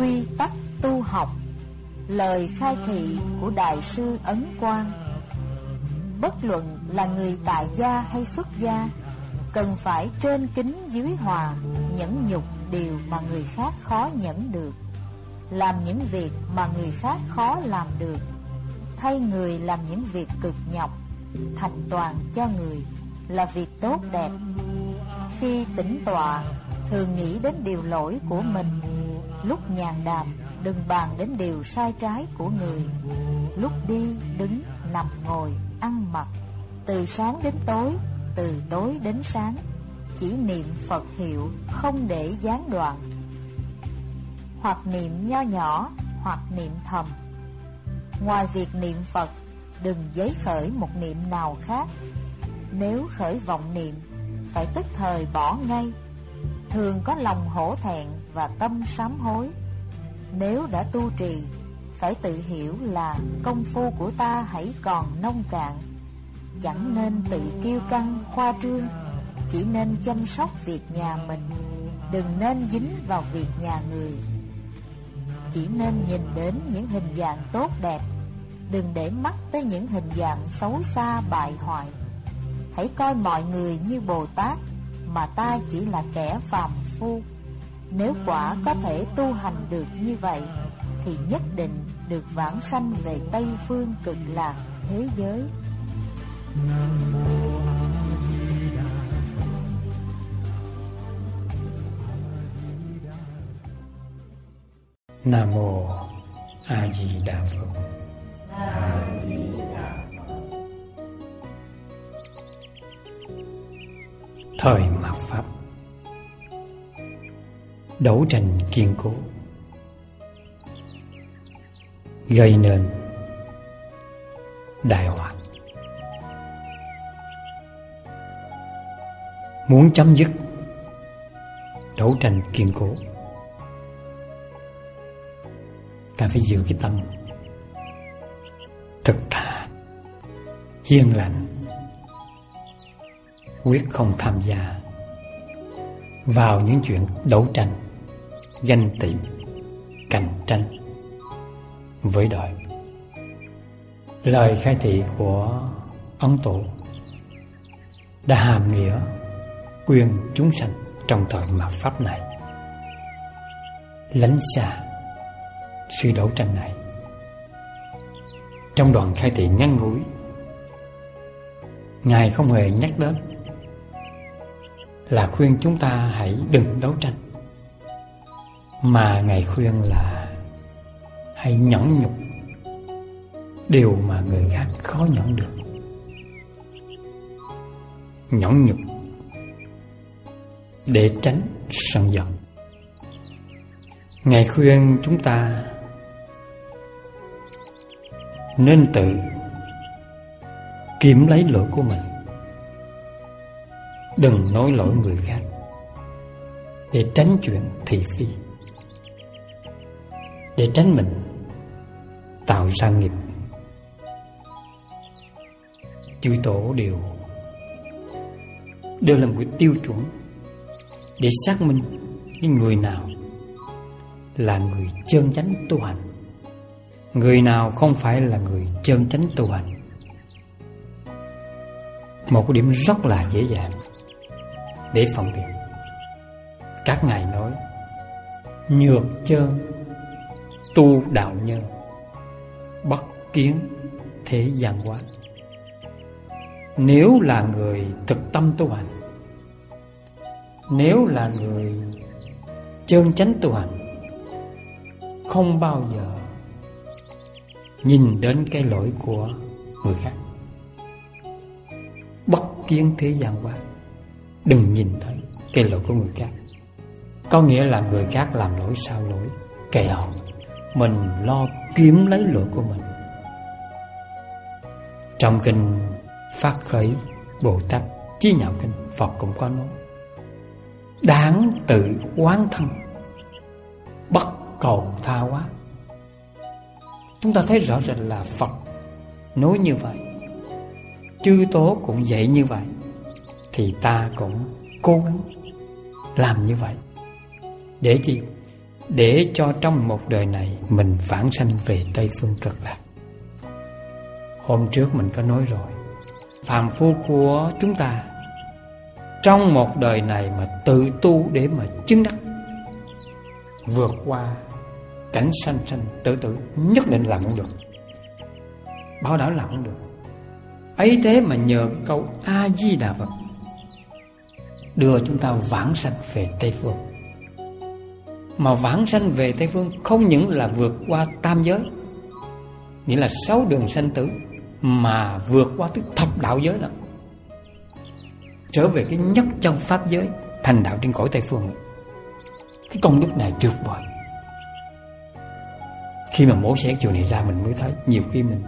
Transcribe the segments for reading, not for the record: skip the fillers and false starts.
quy tắc tu học. Lời khai thị của Đại sư Ấn Quang. Bất luận là người tại gia hay xuất gia, cần phải trên kính dưới hòa, nhẫn nhục điều mà người khác khó nhẫn được, làm những việc mà người khác khó làm được, thay người làm những việc cực nhọc, thành toàn cho người là việc tốt đẹp. Khi tĩnh tọa, thường nghĩ đến điều lỗi của mình. Lúc nhàn đàm, đừng bàn đến điều sai trái của người. Lúc đi, đứng, nằm, ngồi, ăn mặc, từ sáng đến tối, từ tối đến sáng, chỉ niệm Phật hiệu, không để gián đoạn. Hoặc niệm nho nhỏ, hoặc niệm thầm. Ngoài việc niệm Phật, đừng giấy khởi một niệm nào khác. Nếu khởi vọng niệm, phải tức thời bỏ ngay. Thường có lòng hổ thẹn và tâm sám hối. Nếu đã tu trì, phải tự hiểu là công phu của ta hãy còn nông cạn. Chẳng nên tự kiêu căng khoa trương, chỉ nên chăm sóc việc nhà mình, đừng nên dính vào việc nhà người. Chỉ nên nhìn đến những hình dạng tốt đẹp, đừng để mắt tới những hình dạng xấu xa bại hoại. Hãy coi mọi người như Bồ Tát, mà ta chỉ là kẻ phàm phu. Nếu quả có thể tu hành được như vậy, thì nhất định được vãng sanh về Tây Phương Cực Lạc thế giới. Nam mô A Di Đà Phật. Thời mạt Pháp, đấu tranh kiên cố, gây nên đại họa. Muốn chấm dứt đấu tranh kiên cố, ta phải giữ cái tâm thực thà, hiền lành, quyết không tham gia vào những chuyện đấu tranh, ganh tị, cạnh tranh với đời. Lời khai thị của Ấn Tổ đã hàm nghĩa khuyên chúng sanh trong thời mạt Pháp này lánh xa sự đấu tranh này. Trong đoạn khai thị ngắn ngủi, Ngài không hề nhắc đến là khuyên chúng ta hãy đừng đấu tranh, mà Ngài khuyên là hãy nhẫn nhục điều mà người khác khó nhẫn được. Nhẫn nhục để tránh sân giận. Ngài khuyên chúng ta nên tự kiểm lấy lỗi của mình, đừng nói lỗi người khác, để tránh chuyện thị phi, để tránh mình tạo ra nghiệp. Chư Tổ đều là một cái tiêu chuẩn để xác minh cái người nào là người chân chánh tu hành, người nào không phải là người chân chánh tu hành. Một cái điểm rất là dễ dàng để phân biệt. Các ngài nói: nhược chơn tu đạo nhân, bất kiến thế gian hóa. Nếu là người thực tâm tu hành, nếu là người chân chánh tu hành, không bao giờ nhìn đến cái lỗi của người khác. Bất kiến thế gian hóa, đừng nhìn thấy cái lỗi của người khác. Có nghĩa là người khác làm lỗi sao lỗi, kệ họ, mình lo kiếm lấy lỗi của mình. Trong kinh Phát Khởi Bồ Tát Chí Nhạo Kinh, Phật cũng có nói: đáng tự oán thân, bất cầu tha hóa. Chúng ta thấy rõ ràng là Phật nói như vậy, chư Tổ cũng dạy như vậy, thì ta cũng cố gắng làm như vậy. Để chi? để cho trong một đời này mình vãng sanh về Tây Phương Cực Lạc. Hôm trước mình có nói rồi, phàm phu của chúng ta trong một đời này mà tự tu để mà chứng đắc, vượt qua cảnh sanh sanh tử tử, nhất định làm không được, bảo đảm làm không được. Ấy thế mà nhờ câu A Di Đà Phật đưa chúng ta vãng sanh về Tây Phương. Mà vãng sanh về Tây Phương không những là vượt qua tam giới, nghĩa là 6 đường sanh tử, mà vượt qua tới thập đạo giới nữa, trở về cái nhất trong pháp giới, thành đạo trên cõi Tây Phương. Cái công đức này tuyệt vời. Khi mà mổ xẻ chuyện này ra, mình mới thấy nhiều khi mình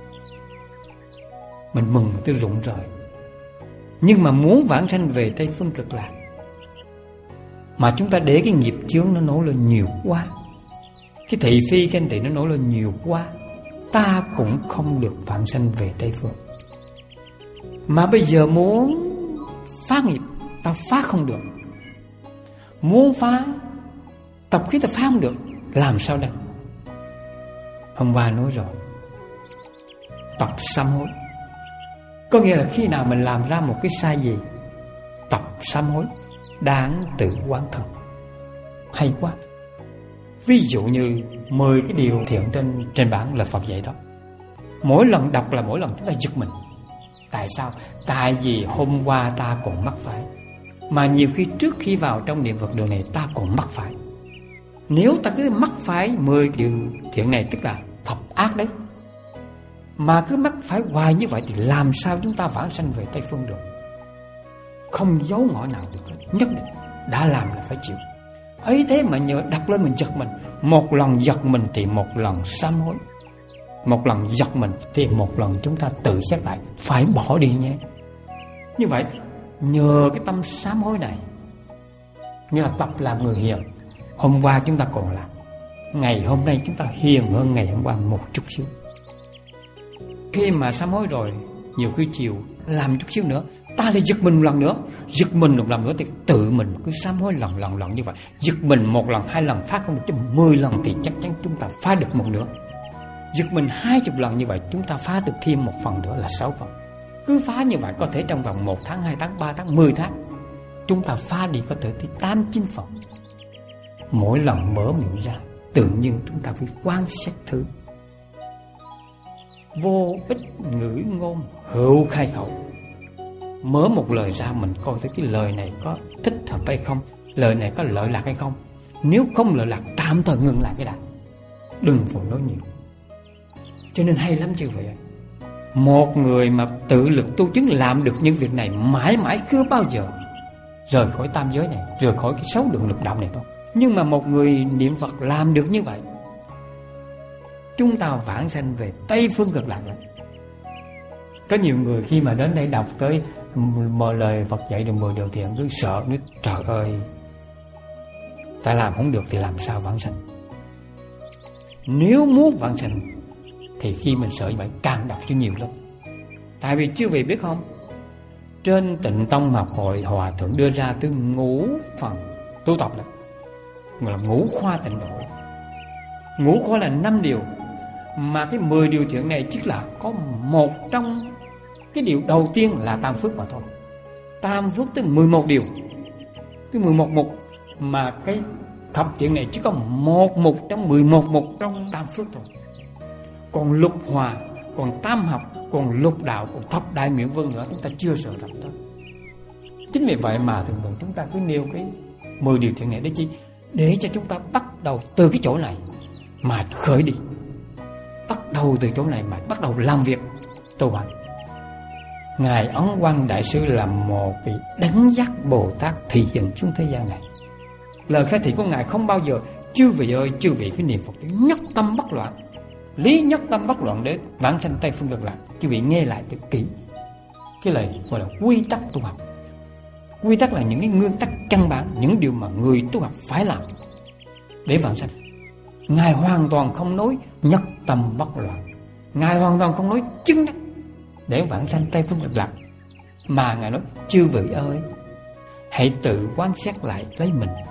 mừng tới rụng rời. Nhưng mà muốn vãng sanh về Tây Phương Cực Lạc, mà chúng ta để cái nghiệp chướng nó nổi lên nhiều quá, cái thị phi ganh tị nó nổi lên nhiều quá, ta cũng không được vãng sanh về Tây Phương. Mà bây giờ muốn phá nghiệp, ta phá không được. Muốn phá tập khí, ta phá không được. Làm sao đây? Hôm qua nói rồi, tập sám hối. Có nghĩa là khi nào mình làm ra một cái sai gì, tập sám hối, đáng tự quán thân. Hay quá. Ví dụ như 10 cái điều thiện trên bảng là Phật dạy đó. Mỗi lần đọc là mỗi lần chúng ta giật mình. Tại sao? Tại vì hôm qua ta còn mắc phải, mà nhiều khi trước khi vào trong niệm Phật đường này ta còn mắc phải. Nếu ta cứ mắc phải 10 điều thiện này, tức là thập ác đấy, mà cứ mắc phải hoài như vậy thì làm sao chúng ta vãng sanh về Tây Phương được? Không giấu ngõ nào được. Nhất định đã làm là phải chịu. Ấy thế mà nhờ đọc lên mình giật mình. Một lần giật mình thì một lần sám hối. Một lần giật mình thì một lần chúng ta tự xét lại, phải bỏ đi nhé. Như vậy nhờ cái tâm sám hối này, như là tập làm người hiền. Hôm qua chúng ta còn làm, ngày hôm nay chúng ta hiền hơn ngày hôm qua một chút xíu. Khi mà sám hối rồi, nhiều khi chiều làm chút xíu nữa, ta lại giật mình một lần nữa. Giật mình một lần nữa thì tự mình cứ sám hối lần như vậy. Giật mình một lần, 2 lần phá không được, chứ 10 lần thì chắc chắn chúng ta phá được một nửa. Giật mình 20 lần như vậy, chúng ta phá được thêm một phần nữa là 6 phần. Cứ phá như vậy, có thể trong vòng 1 tháng, 2 tháng, 3 tháng, 10 tháng, chúng ta phá đi có thể tới 8-9 phần. Mỗi lần mở miệng ra, tự nhiên chúng ta phải quan sát thử. Vô ích ngữ ngôn, hữu khai khẩu. Mở một lời ra, mình coi thấy cái lời này có thích hợp hay không, lời này có lợi lạc hay không. Nếu không lợi lạc, tạm thời ngừng lại cái đã, đừng vội nói nhiều. Cho nên hay lắm chứ vậy. Một người mà tự lực tu chứng làm được những việc này, mãi mãi chưa bao giờ rời khỏi tam giới này, rời khỏi cái 6 đường lục đạo này thôi. Nhưng mà một người niệm Phật làm được như vậy, chúng ta vãng sanh về Tây Phương Cực Lạc. Có nhiều người khi mà đến đây đọc tới một lời Phật dạy được 10 điều thiện, cứ sợ, nói trời ơi, ta làm không được thì làm sao vãng sanh. Nếu muốn vãng sanh thì khi mình sợ như vậy càng đọc cho nhiều lắm. Tại vì chưa vì biết không, trên Tịnh Tông Học Hội Hòa Thượng đưa ra tới ngũ phần tu tập đó, gọi là ngũ khoa tịnh độ. Ngũ khoa là 5 điều, mà cái 10 điều thiện này chỉ là có một trong cái điều đầu tiên là tam phước mà thôi. Tam phước tới 11 điều, cái 11 mục, mà cái thập thiện này chỉ có một mục trong 11 mục trong tam phước thôi. Còn lục hòa, còn tam học, còn lục đạo, còn thập đại nguyện vân nữa chúng ta chưa sợ rập tới. Chính vì vậy mà thường thường chúng ta cứ nêu cái 10 điều thiện này để chi? Để cho chúng ta bắt đầu từ cái chỗ này mà khởi đi. Bắt đầu từ chỗ này mà bắt đầu làm việc tu hành. Ngài Ấn Quang Đại Sư là một vị đấng giác Bồ Tát thị hiện xuống thế gian này. Lời khai thị của Ngài không bao giờ: chư vị ơi, chư vị phải niệm Phật nhất tâm bất loạn, lý nhất tâm bất loạn để vãng sanh Tây Phương Cực Lạc. Chư vị nghe lại thật kỹ cái lời gọi là quy tắc tu học. Quy tắc là những cái nguyên tắc căn bản, những điều mà người tu học phải làm để vãng sanh. Ngài hoàn toàn không nói nhất tâm bất loạn, Ngài hoàn toàn không nói chứng đắc để vãng sanh Tây Phương Cực Lạc, mà Ngài nói: chư vị ơi, hãy tự quan sát lại lấy mình,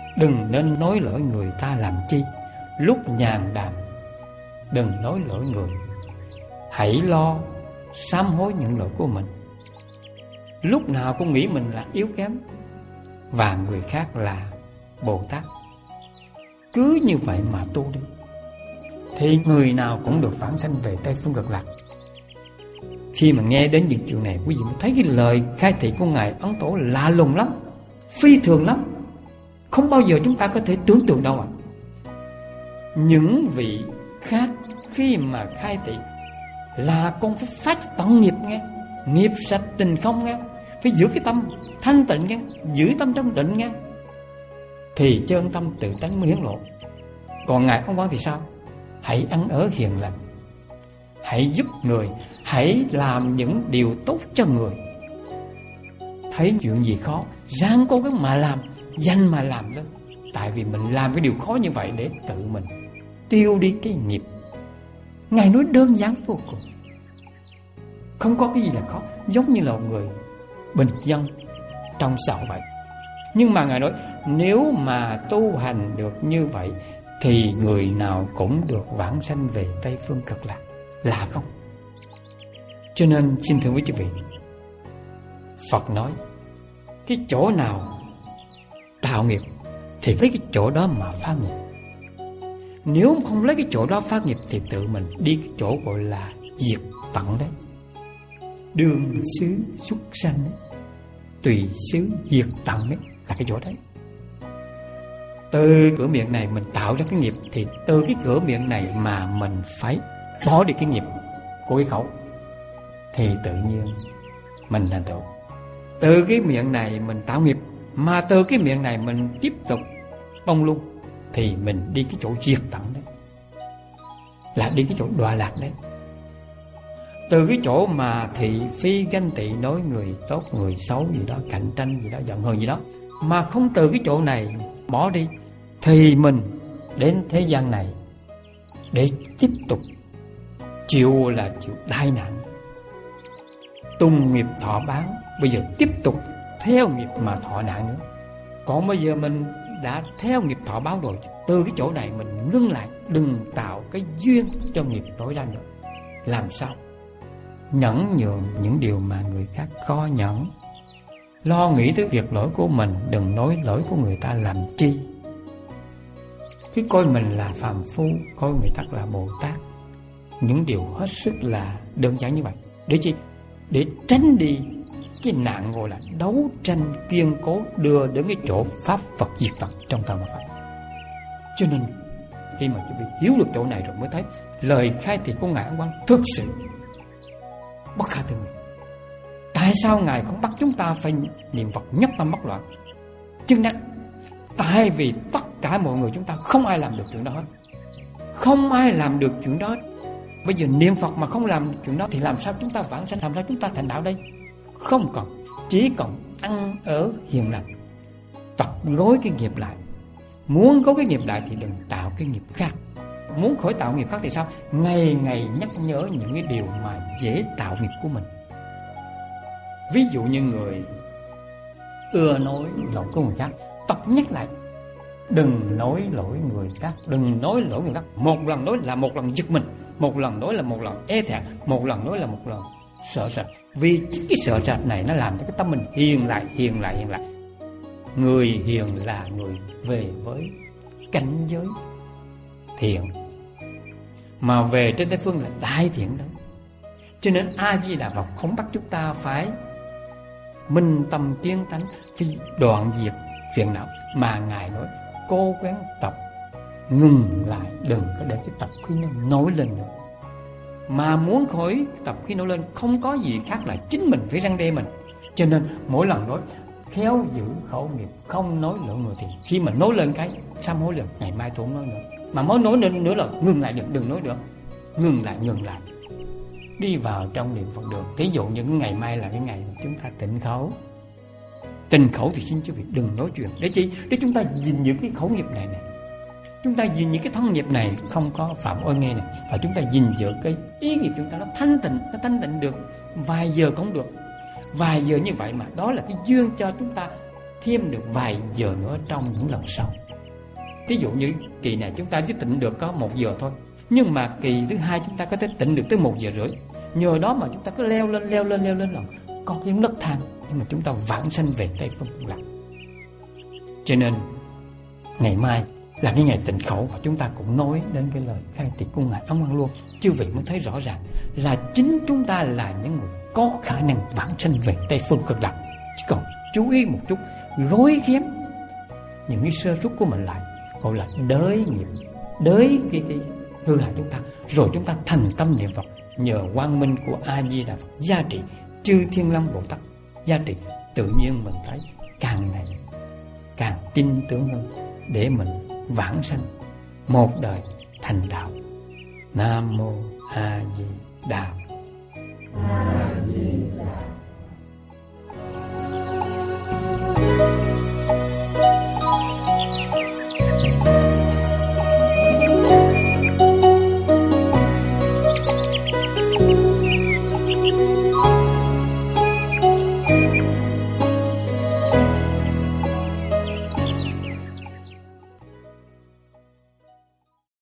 Đừng nên nói lỗi người ta làm chi. Lúc nhàn đàm đừng nói lỗi người. Hãy lo sám hối những lỗi của mình. Lúc nào cũng nghĩ mình là yếu kém và người khác là Bồ Tát. Cứ như vậy mà tu đi, thì người nào cũng được vãng sanh về Tây Phương Cực Lạc. Khi mà nghe đến những chuyện này, quý vị mới thấy cái lời khai thị của Ngài Ấn Tổ lạ lùng lắm, phi thường lắm, không bao giờ chúng ta có thể tưởng tượng đâu ạ. Những vị khác khi mà khai thị là con phải phát tận nghiệp nghe, nghiệp sạch tình không nghe, phải giữ cái tâm thanh tịnh nghe, giữ tâm trong định nghe, thì chân tâm tự tánh mới hiển lộ. Còn Ngài Ấn Quang thì sao? Hãy ăn ở hiền lành, hãy giúp người, hãy làm những điều tốt cho người. Thấy chuyện gì khó, ráng cố gắng mà làm, danh mà làm lên. Tại vì mình làm cái điều khó như vậy để tự mình tiêu đi cái nghiệp. Ngài nói đơn giản vô cùng, không có cái gì là khó, giống như là một người bình dân trong xã hội vậy. Nhưng mà Ngài nói nếu mà tu hành được như vậy thì người nào cũng được vãng sanh về Tây Phương Cực Lạc, là không? Cho nên xin thưa với quý vị, Phật nói cái chỗ nào tạo nghiệp thì lấy cái chỗ đó mà phá nghiệp. Nếu không lấy cái chỗ đó phá nghiệp thì tự mình đi cái chỗ gọi là diệt tận đấy. Đường xứ xuất sanh đấy, tùy xứ diệt tận đấy, là cái chỗ đấy. Từ cửa miệng này mình tạo ra cái nghiệp, thì từ cái cửa miệng này mà mình phải bỏ đi cái nghiệp của cái khẩu, thì tự nhiên mình thành tựu. Từ cái miệng này mình tạo nghiệp, mà từ cái miệng này mình tiếp tục bông luôn, thì mình đi cái chỗ diệt tận đấy, là đi cái chỗ đọa lạc đấy. Từ cái chỗ mà thị phi ganh tị, nói người tốt người xấu gì đó, cạnh tranh gì đó, giận hờn gì đó, mà không từ cái chỗ này bỏ đi, thì mình đến thế gian này để tiếp tục chịu đại nạn, tung nghiệp thọ báo. Bây giờ tiếp tục theo nghiệp mà thọ nạn nữa. Còn bây giờ mình đã theo nghiệp thọ báo rồi, từ cái chỗ này mình ngưng lại, đừng tạo cái duyên cho nghiệp nổi ra nữa. Làm sao? Nhẫn nhường những điều mà người khác khó nhẫn. Lo nghĩ tới việc lỗi của mình, đừng nói lỗi của người ta làm chi. Cứ coi mình là phàm phu, coi người ta là Bồ Tát. Những điều hết sức là đơn giản như vậy. Để chi? Để tránh đi cái nạn gọi là đấu tranh kiên cố, đưa đến cái chỗ pháp Phật diệt tận trong tâm Phật. Cho nên khi mà quý vị hiểu được chỗ này rồi mới thấy lời khai thị của Ngài Ấn Quang thực sự bất khả tư nghị. Tại sao Ngài không bắt chúng ta phải niệm Phật nhất tâm bất loạn? Chứng đắc. Tại vì tất cả mọi người chúng ta không ai làm được chuyện đó hết. Không ai làm được chuyện đó. Bây giờ niệm Phật mà không làm được chuyện đó thì làm sao chúng ta vãng sanh, làm sao chúng ta thành đạo đây? Không cần, chỉ cần ăn ở hiền lành, tập gối cái nghiệp lại. Muốn có cái nghiệp lại thì đừng tạo cái nghiệp khác. Muốn khỏi tạo nghiệp khác thì sao? Ngày ngày nhắc nhở những cái điều mà dễ tạo nghiệp của mình. Ví dụ như người ưa nói lỗi của người khác, tập nhắc lại, đừng nói lỗi người khác, đừng nói lỗi người khác. Một lần nói là một lần giật mình, một lần nói là một lần e thẹn, một lần nói là một lần sợ sệt. Vì chính cái sợ sệt này nó làm cho cái tâm mình hiền lại, hiền lại, hiền lại. Người hiền là người về với cảnh giới thiện, mà về trên Tây Phương là đại thiện đó. Cho nên A Di Đà Phật không bắt chúng ta phải minh tâm kiến tánh, phải đoạn diệt phiền não, mà Ngài nói cố gắng tập, ngừng lại, đừng có để cái tập khí nó nổi lên nữa. Mà muốn khỏi tập khí nổi lên không có gì khác là chính mình phải răn đe mình. Cho nên mỗi lần nói khéo giữ khẩu nghiệp, không nói lỡ người, thì khi mà nói lên cái sám hối liền, ngày mai tôi không nói nữa. Mà mới nói nữa là ngừng lại, đừng nói nữa, ngừng lại. Đi vào trong niệm Phật được. Thí dụ như ngày mai là cái ngày chúng ta tịnh khẩu. Tịnh khẩu thì xin quý vị đừng nói chuyện. Để chi? Để chúng ta gìn giữ cái khẩu nghiệp này. Chúng ta gìn những cái thân nghiệp này không có phạm ôi nghe này. Và chúng ta gìn giữ cái ý nghiệp chúng ta nó thanh tịnh được vài giờ cũng được. Vài giờ như vậy mà đó là cái duyên cho chúng ta thêm được vài giờ nữa trong những lần sau. Ví dụ như kỳ này chúng ta chỉ tịnh được có 1 giờ thôi, nhưng mà kỳ thứ 2 chúng ta có thể tịnh được tới 1 giờ rưỡi. Nhờ đó mà chúng ta cứ leo lên là có cái nấc thang, nhưng mà chúng ta vãng sanh về Tây Phương Cực Lạc. Cho nên ngày mai là cái ngày tịnh khẩu, và chúng ta cũng nói đến cái lời khai thị của Ngài Ấn Quang Luân. Chư vị mới thấy rõ ràng là chính chúng ta là những người có khả năng vãng sanh về Tây Phương Cực Lạc. Chỉ còn chú ý một chút, gối ghém những cái sơ suất của mình lại, gọi là đới nghiệp, đới cái hư hại chúng ta, rồi chúng ta thành tâm niệm Phật. Nhờ quang minh của A Di Đà Phật gia trị, chư Thiên Long Bồ Tát gia trị, tự nhiên mình thấy càng ngày càng tin tưởng hơn để mình vãng sanh một đời thành đạo. Nam mô A Di Đà Phật.